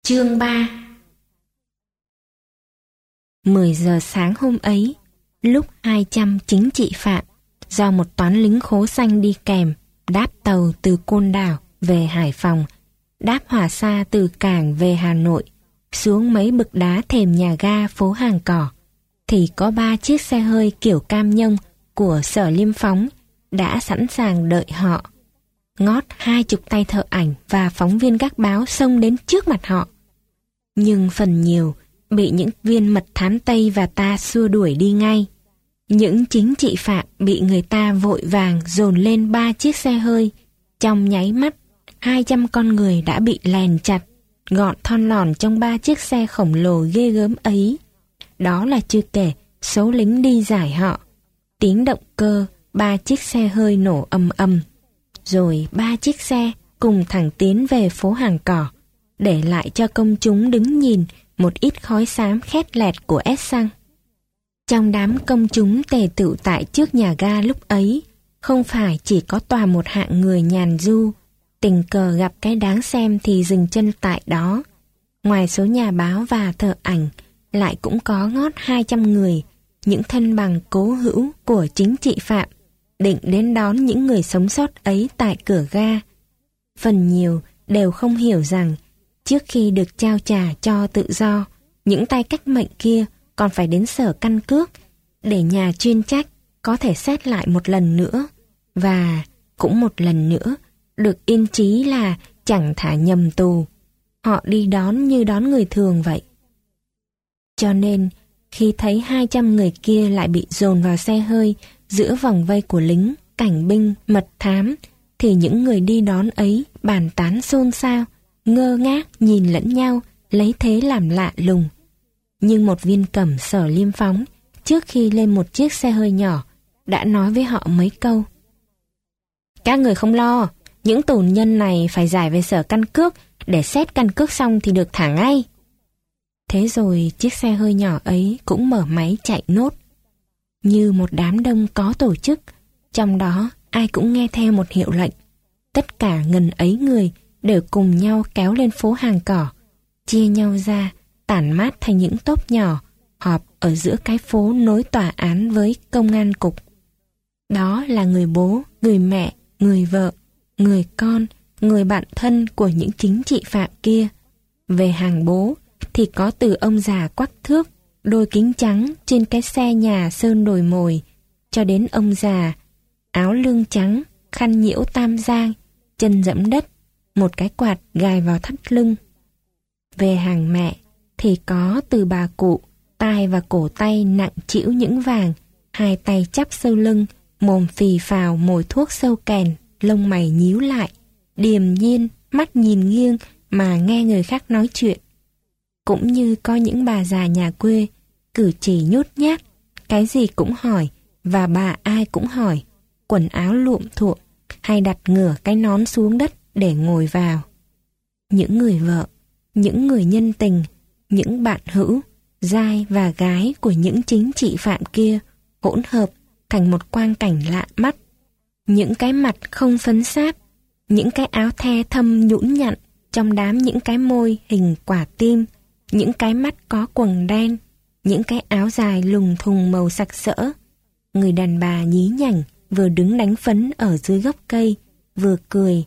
Chương 3. 10 giờ sáng hôm ấy, lúc 200 chính trị phạm do một toán lính khố xanh đi kèm đáp tàu từ Côn Đảo về Hải Phòng, đáp hỏa xa từ cảng về Hà Nội, xuống mấy bực đá thềm nhà ga phố Hàng Cỏ, thì có 3 chiếc xe hơi kiểu cam nhông của Sở Liêm Phóng đã sẵn sàng đợi họ. Ngót 20 tay thợ ảnh và phóng viên các báo xông đến trước mặt họ. Nhưng phần nhiều bị những viên mật thám Tây và ta xua đuổi đi ngay. Những chính trị phạm bị người ta vội vàng dồn lên 3 chiếc xe hơi. Trong nháy mắt, 200 con người đã bị lèn chặt, gọn thon lòn trong 3 chiếc xe khổng lồ ghê gớm ấy. Đó là chưa kể số lính đi giải họ. Tiếng động cơ 3 chiếc xe hơi nổ ầm ầm. Rồi 3 chiếc xe cùng thẳng tiến về phố Hàng Cỏ, để lại cho công chúng đứng nhìn một ít khói xám khét lẹt của ét xăng. Trong đám công chúng tề tựu tại trước nhà ga lúc ấy, không phải chỉ có tòa một hạng người nhàn du, tình cờ gặp cái đáng xem thì dừng chân tại đó. Ngoài số nhà báo và thợ ảnh, lại cũng có ngót 200 người, những thân bằng cố hữu của chính trị phạm, định đến đón những người sống sót ấy tại cửa ga. Phần nhiều đều không hiểu rằng trước khi được trao trả cho tự do, những tay cách mệnh kia còn phải đến sở căn cước để nhà chuyên trách có thể xét lại một lần nữa, và cũng một lần nữa được yên chí là chẳng thả nhầm tù. Họ đi đón như đón người thường vậy. Cho nên khi thấy 200 người kia lại bị dồn vào xe hơi giữa vòng vây của lính, cảnh binh, mật thám, thì những người đi đón ấy bàn tán xôn xao, ngơ ngác nhìn lẫn nhau, lấy thế làm lạ lùng. Nhưng một viên cẩm Sở Liêm Phóng, trước khi lên một chiếc xe hơi nhỏ, đã nói với họ mấy câu. Các người không lo, những tù nhân này phải giải về sở căn cước, để xét căn cước xong thì được thả ngay. Thế rồi chiếc xe hơi nhỏ ấy cũng mở máy chạy nốt. Như một đám đông có tổ chức, trong đó ai cũng nghe theo một hiệu lệnh. Tất cả ngần ấy người đều cùng nhau kéo lên phố Hàng Cỏ, chia nhau ra, tản mát thành những tốp nhỏ, họp ở giữa cái phố nối tòa án với công an cục. Đó là người bố, người mẹ, người vợ, người con, người bạn thân của những chính trị phạm kia. Về hàng bố thì có từ ông già quắc thước, đôi kính trắng trên cái xe nhà sơn đồi mồi, cho đến ông già áo lương trắng, khăn nhiễu tam giang, chân dẫm đất, một cái quạt gài vào thắt lưng. Về hàng mẹ thì có từ bà cụ, tai và cổ tay nặng trĩu những vàng, hai tay chắp sau lưng, mồm phì phào mồi thuốc sâu kèn, lông mày nhíu lại, điềm nhiên, mắt nhìn nghiêng mà nghe người khác nói chuyện. Cũng như có những bà già nhà quê, cử chỉ nhút nhát, cái gì cũng hỏi, và bà ai cũng hỏi, quần áo luộm thuộm, hay đặt ngửa cái nón xuống đất để ngồi vào. Những người vợ, những người nhân tình, những bạn hữu, giai và gái của những chính trị phạm kia hỗn hợp thành một quang cảnh lạ mắt. Những cái mặt không phấn sáp, những cái áo the thâm nhũn nhặn trong đám những cái môi hình quả tim, những cái mắt có quầng đen, những cái áo dài lùng thùng màu sặc sỡ. Người đàn bà nhí nhảnh vừa đứng đánh phấn ở dưới gốc cây, vừa cười.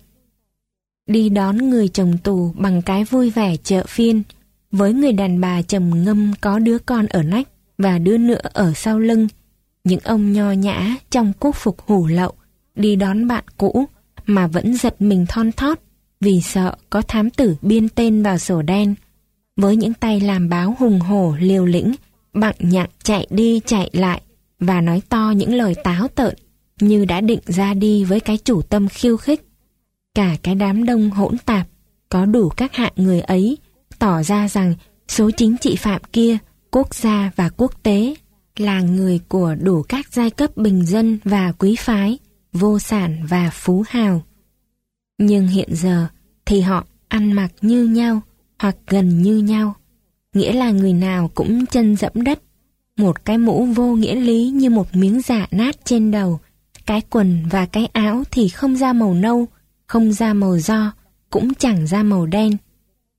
Đi đón người chồng tù bằng cái vui vẻ chợ phiên, với người đàn bà trầm ngâm có đứa con ở nách và đứa nữa ở sau lưng. Những ông nho nhã trong quốc phục hủ lậu đi đón bạn cũ mà vẫn giật mình thon thót vì sợ có thám tử biên tên vào sổ đen. Với những tay làm báo hùng hổ liều lĩnh, bặn nhặng chạy đi chạy lại và nói to những lời táo tợn, như đã định ra đi với cái chủ tâm khiêu khích. Cả cái đám đông hỗn tạp, có đủ các hạng người ấy, tỏ ra rằng số chính trị phạm kia, quốc gia và quốc tế, là người của đủ các giai cấp bình dân và quý phái, vô sản và phú hào. Nhưng hiện giờ thì họ ăn mặc như nhau, hoặc gần như nhau, nghĩa là người nào cũng chân dẫm đất, một cái mũ vô nghĩa lý như một miếng dạ nát trên đầu, cái quần và cái áo thì không ra màu nâu, không ra màu do, cũng chẳng ra màu đen.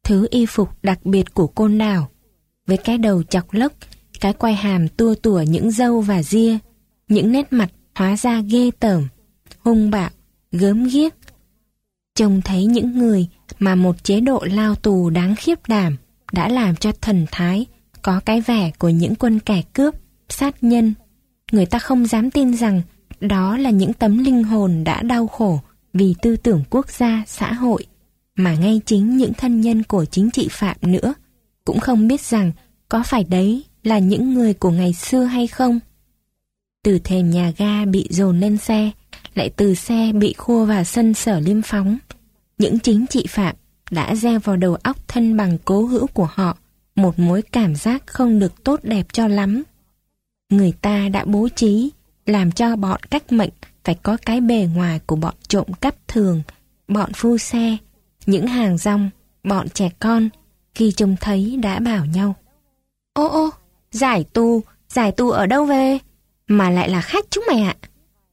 thứ y phục đặc biệt của Côn Đảo, với cái đầu chọc lốc, cái quai hàm tua tủa những râu và ria, những nét mặt hóa ra ghê tởm, hung bạo, gớm ghiếc. Trông thấy những người mà một chế độ lao tù đáng khiếp đảm đã làm cho thần thái có cái vẻ của những quân kẻ cướp, sát nhân. Người ta không dám tin rằng đó là những tấm linh hồn đã đau khổ vì tư tưởng quốc gia, xã hội, mà ngay chính những thân nhân của chính trị phạm nữa cũng không biết rằng có phải đấy là những người của ngày xưa hay không. Từ thềm nhà ga bị dồn lên xe, lại từ xe bị khua vào sân Sở Liêm Phóng, những chính trị phạm đã gieo vào đầu óc thân bằng cố hữu của họ một mối cảm giác không được tốt đẹp cho lắm. Người ta đã bố trí làm cho bọn cách mệnh phải có cái bề ngoài của bọn trộm cắp thường, bọn phu xe, những hàng rong, bọn trẻ con, khi trông thấy đã bảo nhau: Ô, giải tù ở đâu về? Mà lại là khách chúng mày ạ.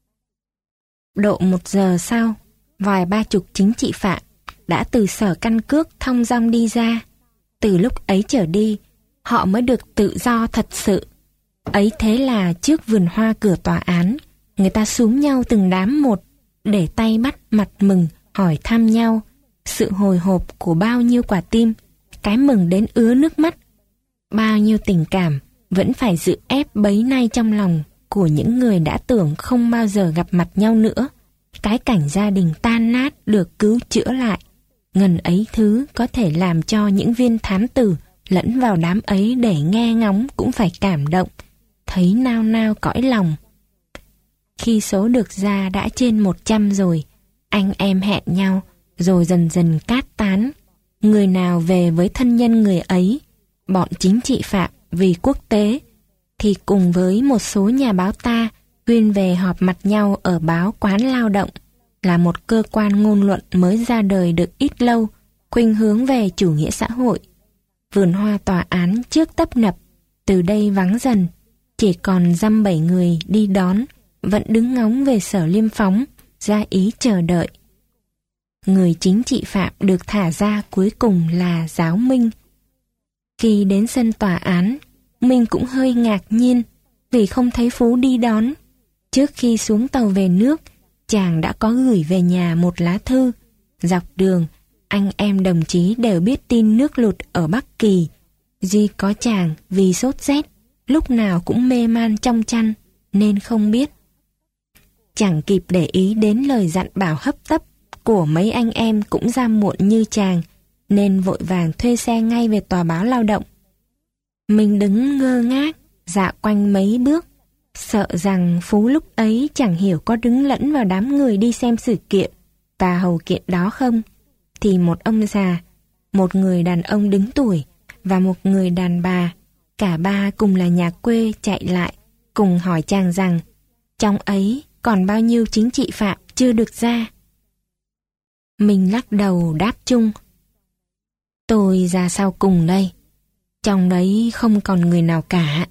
Độ 1 giờ sau, vài 30 chính trị phạm đã từ sở căn cước thong dong đi ra. Từ lúc ấy trở đi, họ mới được tự do thật sự. Ấy thế là trước vườn hoa cửa tòa án, người ta xúm nhau từng đám một, để tay bắt mặt mừng, hỏi thăm nhau. Sự hồi hộp của bao nhiêu quả tim, cái mừng đến ứa nước mắt. Bao nhiêu tình cảm vẫn phải giữ ép bấy nay trong lòng của những người đã tưởng không bao giờ gặp mặt nhau nữa. Cái cảnh gia đình tan nát được cứu chữa lại. Ngần ấy thứ có thể làm cho những viên thám tử lẫn vào đám ấy để nghe ngóng cũng phải cảm động, thấy nao nao cõi lòng. Khi số được ra đã trên 100 rồi, anh em hẹn nhau, rồi dần dần cát tán. Người nào về với thân nhân người ấy, bọn chính trị phạm vì quốc tế, thì cùng với một số nhà báo ta huyên về họp mặt nhau ở báo Quán Lao động, là một cơ quan ngôn luận mới ra đời được ít lâu, khuynh hướng về chủ nghĩa xã hội. Vườn hoa tòa án trước tấp nập, từ đây vắng dần, chỉ còn dăm 7 người đi đón, vẫn đứng ngóng về Sở Liêm Phóng, ra ý chờ đợi. Người chính trị phạm được thả ra cuối cùng là Giáo Minh. Khi đến sân tòa án, Minh cũng hơi ngạc nhiên vì không thấy Phú đi đón. Trước khi xuống tàu về nước, chàng đã có gửi về nhà một lá thư. Dọc đường, anh em đồng chí đều biết tin nước lụt ở Bắc Kỳ. Duy có chàng vì sốt rét, lúc nào cũng mê man trong chăn, nên không biết. Chẳng kịp để ý đến lời dặn bảo hấp tấp của mấy anh em cũng ra muộn như chàng, nên vội vàng thuê xe ngay về tòa báo Lao động. Mình đứng ngơ ngác, dạo quanh mấy bước, sợ rằng Phú lúc ấy chẳng hiểu có đứng lẫn vào đám người đi xem sự kiện và hầu kiện đó không, thì một ông già, một người đàn ông đứng tuổi và một người đàn bà, cả ba cùng là nhà quê chạy lại, cùng hỏi chàng rằng trong ấy còn bao nhiêu chính trị phạm chưa được ra. Mình lắc đầu đáp chung: Tôi ra sau cùng đây, trong đấy không còn người nào cả.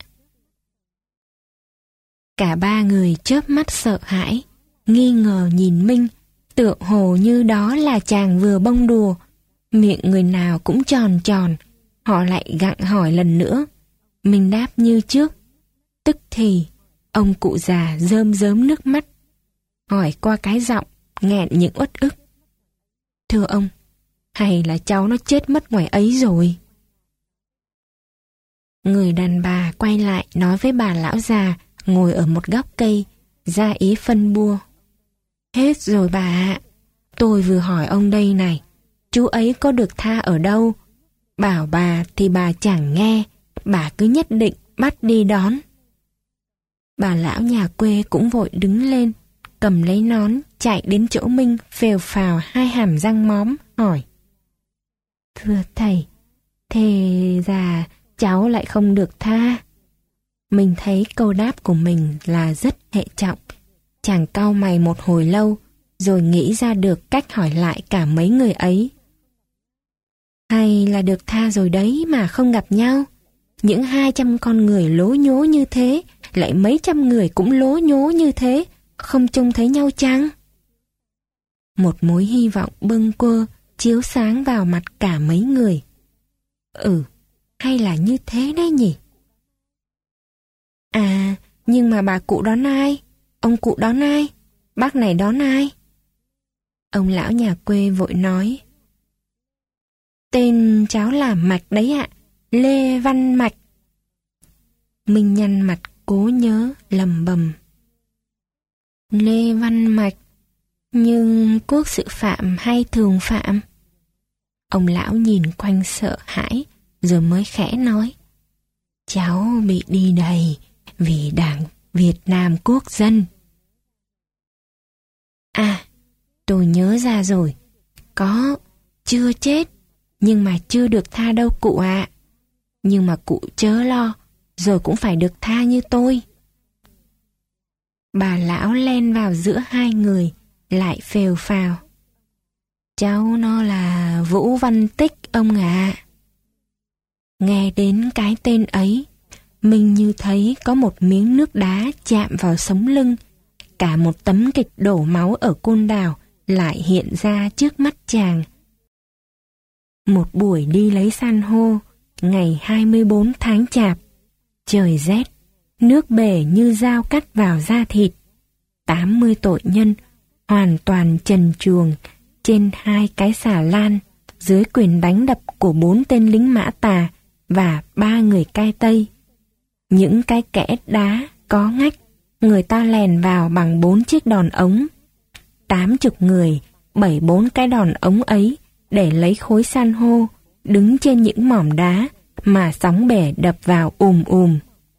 Cả ba người chớp mắt sợ hãi, nghi ngờ nhìn Minh, tựa hồ như đó là chàng vừa bông đùa. Miệng người nào cũng tròn tròn. Họ lại gặng hỏi lần nữa. Mình đáp như trước. Tức thì ông cụ già rơm rớm nước mắt, hỏi qua cái giọng nghẹn những uất ức: Thưa ông, hay là cháu nó chết mất ngoài ấy rồi? Người đàn bà quay lại nói với bà lão già ngồi ở một góc cây, ra ý phân bua: Hết rồi bà ạ. Tôi vừa hỏi ông đây này, chú ấy có được tha ở đâu? Bảo bà thì bà chẳng nghe, bà cứ nhất định bắt đi đón. Bà lão nhà quê cũng vội đứng lên, cầm lấy nón, chạy đến chỗ Minh, phèo phào hai hàm răng móm, hỏi: Thưa thầy, thế ra cháu lại không được tha? Mình thấy câu đáp của mình là rất hệ trọng. Chàng cau mày một hồi lâu, rồi nghĩ ra được cách hỏi lại cả mấy người ấy. Hay là được tha rồi đấy mà không gặp nhau? Những 200 con người lố nhố như thế, lại mấy trăm người cũng lố nhố như thế, không trông thấy nhau chăng? Một mối hy vọng bâng quơ chiếu sáng vào mặt cả mấy người. Hay là như thế đấy nhỉ? À, nhưng mà bà cụ đón ai? Ông cụ đón ai? Bác này đón ai? Ông lão nhà quê vội nói. Tên cháu là Mạch đấy ạ, Lê Văn Mạch. Minh nhăn mặt cố nhớ lầm bầm. Lê Văn Mạch, nhưng quốc sự phạm hay thường phạm? Ông lão nhìn quanh sợ hãi, rồi mới khẽ nói. Cháu bị đi đầy vì Đảng Việt Nam Quốc dân. À, tôi nhớ ra rồi. Chưa chết, nhưng mà chưa được tha đâu cụ ạ. Nhưng mà cụ chớ lo, rồi cũng phải được tha như tôi. Bà lão len vào giữa hai người, lại phèo phào. Cháu nó là Vũ Văn Tích ông ạ. Nghe đến cái tên ấy, mình như thấy có một miếng nước đá chạm vào sống lưng. Cả một tấm kịch đổ máu ở Côn Đảo lại hiện ra trước mắt chàng. Một buổi đi lấy san hô, ngày 24 tháng Chạp. Trời rét, nước bể như dao cắt vào da thịt. 80 tội nhân, hoàn toàn trần truồng, trên 2 cái xà lan, dưới quyền đánh đập của 4 tên lính Mã Tà và 3 người cai Tây. Những cái kẽ đá có ngách, người ta lèn vào bằng 4 chiếc đòn ống. 80 người, 74 cái đòn ống ấy để lấy khối san hô, đứng trên những mỏm đá mà sóng bể đập vào ùm.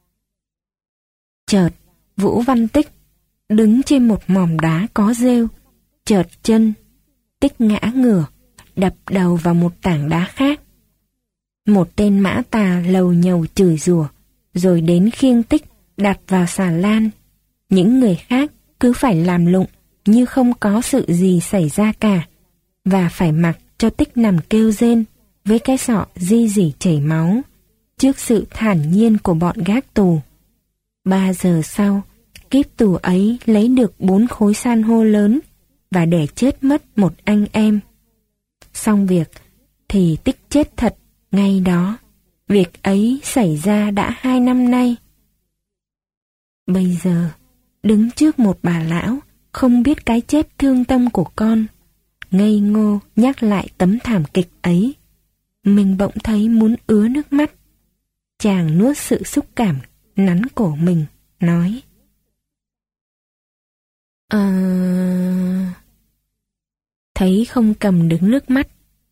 Chợt, Vũ Văn Tích đứng trên một mỏm đá có rêu, chợt chân, Tích ngã ngửa, đập đầu vào một tảng đá khác. Một tên Mã Tà lầu nhầu chửi rủa, rồi đến khiêng Tích đặt vào xà lan. Những người khác cứ phải làm lụng như không có sự gì xảy ra cả, và phải mặc cho Tích nằm kêu rên với cái sọ ri rỉ chảy máu trước sự thản nhiên của bọn gác tù. 3 giờ sau, kíp tù ấy lấy được 4 khối san hô lớn và để chết mất một anh em. Xong việc thì Tích chết thật ngay đó. Việc ấy xảy ra đã 2 năm nay. Bây giờ, đứng trước một bà lão không biết cái chết thương tâm của con, ngây ngô nhắc lại tấm thảm kịch ấy, mình bỗng thấy muốn ứa nước mắt. Chàng nuốt sự xúc cảm, nắn cổ mình, nói. Thấy không cầm đứng nước mắt.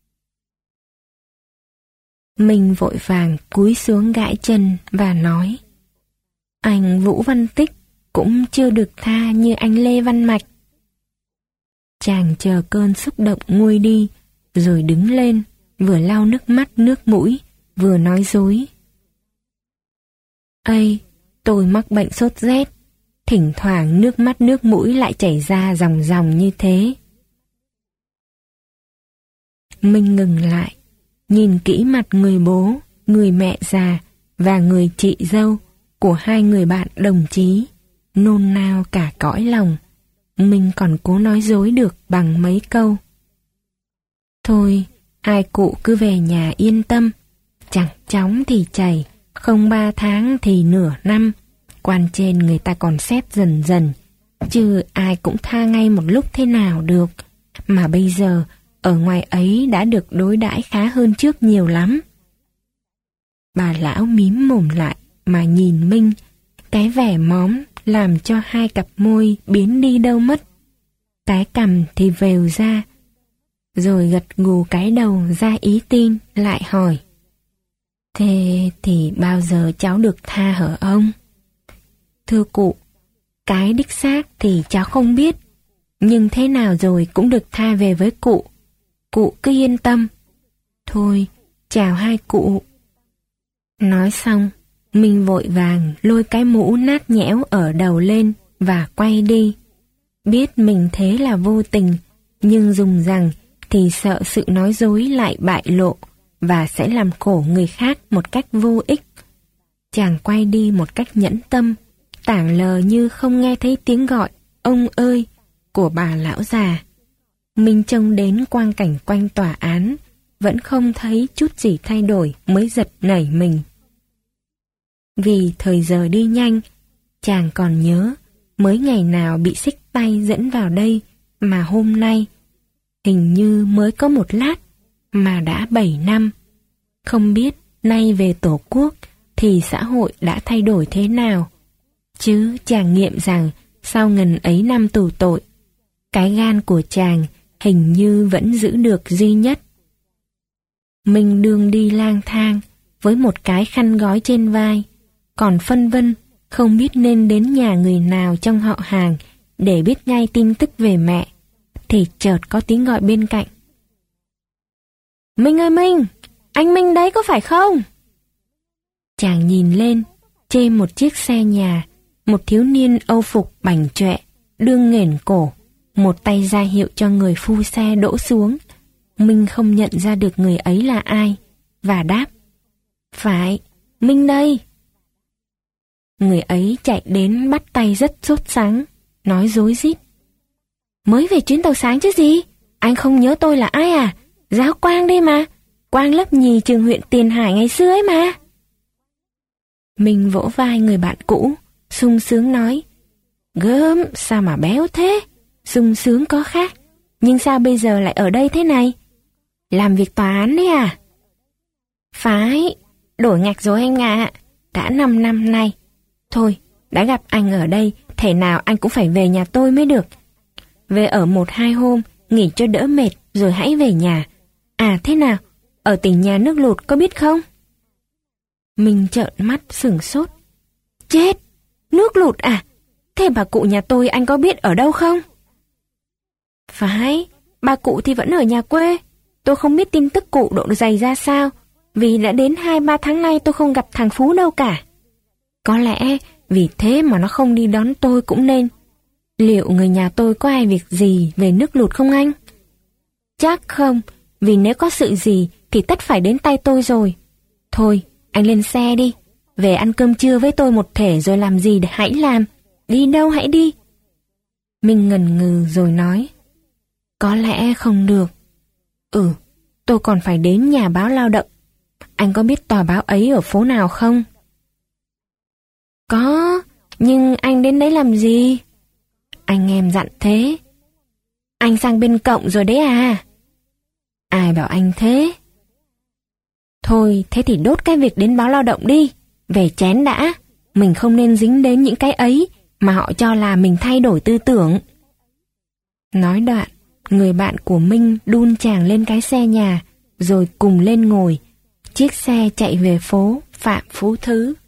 Mình vội vàng cúi xuống gãi chân và nói. Anh Vũ Văn Tích cũng chưa được tha như anh Lê Văn Mạch. Chàng chờ cơn xúc động nguôi đi, rồi đứng lên, vừa lau nước mắt nước mũi, vừa nói dối. Ây, tôi mắc bệnh sốt rét, thỉnh thoảng nước mắt nước mũi lại chảy ra ròng ròng như thế. Mình ngừng lại, nhìn kỹ mặt người bố, người mẹ già và người chị dâu của 2 người bạn đồng chí, nôn nao cả cõi lòng. Mình còn cố nói dối được bằng mấy câu. Thôi, hai cụ cứ về nhà yên tâm, chẳng chóng thì chảy, không 3 tháng thì nửa năm, quan trên người ta còn xét dần dần, chứ ai cũng tha ngay một lúc thế nào được, mà bây giờ ở ngoài ấy đã được đối đãi khá hơn trước nhiều lắm. Bà lão mím mồm lại mà nhìn Minh, cái vẻ móm làm cho 2 cặp môi biến đi đâu mất. Cái cằm thì vèo ra, rồi gật gù cái đầu ra ý tin, lại hỏi. Thế thì bao giờ cháu được tha hả ông? Thưa cụ, cái đích xác thì cháu không biết, nhưng thế nào rồi cũng được tha về với cụ. Cụ cứ yên tâm. Thôi, chào hai cụ. Nói xong, mình vội vàng lôi cái mũ nát nhẽo ở đầu lên và quay đi. Biết mình thế là vô tình, nhưng dùng rằng thì sợ sự nói dối lại bại lộ và sẽ làm khổ người khác một cách vô ích. Chàng quay đi một cách nhẫn tâm, tảng lờ như không nghe thấy tiếng gọi "ông ơi" của bà lão già. Mình trông đến quang cảnh quanh tòa án vẫn không thấy chút gì thay đổi mới giật nảy mình. Vì thời giờ đi nhanh, chàng còn nhớ mới ngày nào bị xích tay dẫn vào đây mà hôm nay hình như mới có một lát mà đã 7 năm. Không biết nay về Tổ quốc thì xã hội đã thay đổi thế nào. Chứ chàng nghiệm rằng sau ngần ấy năm tù tội, cái gan của chàng hình như vẫn giữ được duy nhất. Mình đường đi lang thang với một cái khăn gói trên vai, còn phân vân không biết nên đến nhà người nào trong họ hàng để biết ngay tin tức về mẹ, thì chợt có tiếng gọi bên cạnh. Minh ơi Minh, anh Minh đấy có phải không? Chàng nhìn lên, trên một chiếc xe nhà, một thiếu niên âu phục bảnh chọe, đương nghển cổ, một tay ra hiệu cho người phu xe đỗ xuống. Minh không nhận ra được người ấy là ai, và đáp, phải, Minh đây. Người ấy chạy đến bắt tay rất sốt sắng, nói rối rít. Mới về chuyến tàu sáng chứ gì, anh không nhớ tôi là ai à? Giáo Quang đây mà, Quang lớp nhì trường huyện Tiền Hải ngày xưa ấy mà. Minh vỗ vai người bạn cũ, sung sướng nói, gớm, sao mà béo thế? Sung sướng có khác, nhưng sao bây giờ lại ở đây thế này? Làm việc tòa án đấy à? Phải, đổi ngạch rồi anh ạ, đã 5 năm nay. Thôi, đã gặp anh ở đây, thể nào anh cũng phải về nhà tôi mới được. Về ở 1-2 hôm, nghỉ cho đỡ mệt, rồi hãy về nhà. À thế nào, ở tỉnh nhà nước lụt có biết không? Mình trợn mắt sửng sốt. Chết, nước lụt à? Thế bà cụ nhà tôi anh có biết ở đâu không? Phải, bà cụ thì vẫn ở nhà quê. Tôi không biết tin tức cụ độ dày ra sao, vì đã đến 2-3 tháng nay tôi không gặp thằng Phú đâu cả. Có lẽ vì thế mà nó không đi đón tôi cũng nên. Liệu người nhà tôi có ai việc gì về nước lụt không anh? Chắc không, vì nếu có sự gì thì tất phải đến tay tôi rồi. Thôi, anh lên xe đi, về ăn cơm trưa với tôi một thể rồi làm gì để hãy làm. Đi đâu hãy đi. Mình ngần ngừ rồi nói, có lẽ không được. Tôi còn phải đến nhà báo Lao động. Anh có biết tòa báo ấy ở phố nào không? Có, nhưng anh đến đấy làm gì? Anh em dặn thế. Anh sang bên Cộng rồi đấy à? Ai bảo anh thế? Thôi, thế thì đốt cái việc đến báo Lao động đi. Về chén đã. Mình không nên dính đến những cái ấy mà họ cho là mình thay đổi tư tưởng. Nói đoạn, người bạn của Minh đun chàng lên cái xe nhà, rồi cùng lên ngồi. Chiếc xe chạy về phố Phạm Phú Thứ.